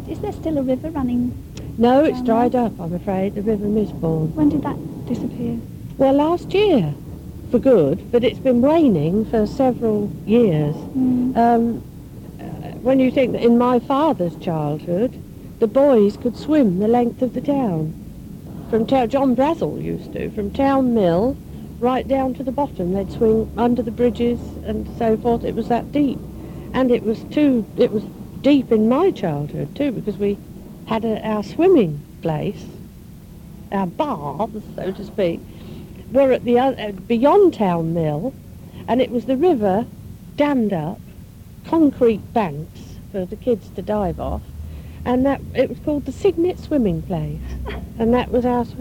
Is there still a river running? No, it's down dried there? up, I'm afraid, the River Misbourne. When did that disappear? Well, last year, for good, but it's been waning for several years. When you think that in my father's childhood, the boys could swim the length of the town. From town, John Brazel used to, from Town Mill right down to the bottom. They'd swing under the bridges and so forth. It was that deep. And it was deep in my childhood too, because we had our swimming place, our baths, so to speak, were at the beyond Town Mill, and it was the river dammed up, concrete banks for the kids to dive off, and that it was called the Signet Swimming Place, and that was our